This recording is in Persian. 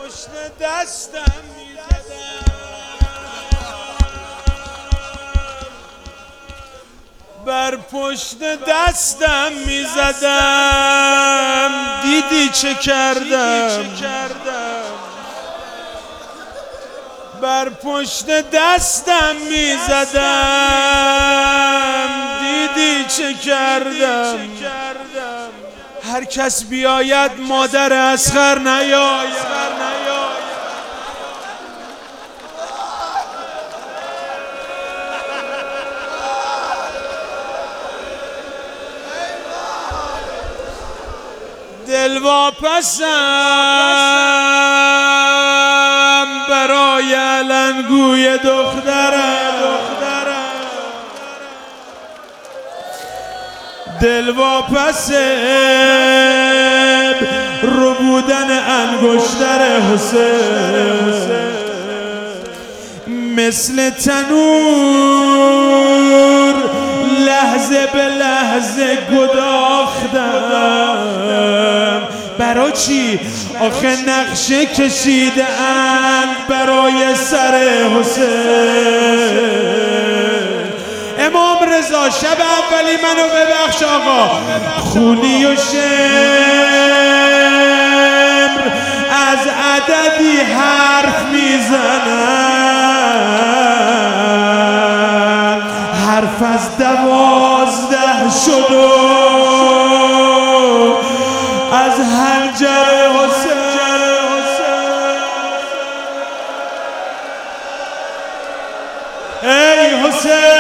پشت دستم میزدم، بر پشت دستم میزدم، دیدی چه کردم؟ بر پشت دستم میزدم، دیدی چه کردم؟ هر کس بیاید مادر اصغر نیاید. دل واپسم برای علنگوی دخترم، دل واپس رو بودن انگشتر حسین، مثل تنور لحظه به لحظه گداختم. برای چی؟ آخه نقشه کشیده اند برای سر حسین. امام رضا شب اولی منو ببخش آقا، خونی و شمر از عددی حرف میزنن، حرف از 12 شد و از حنجر حسین. ای حسین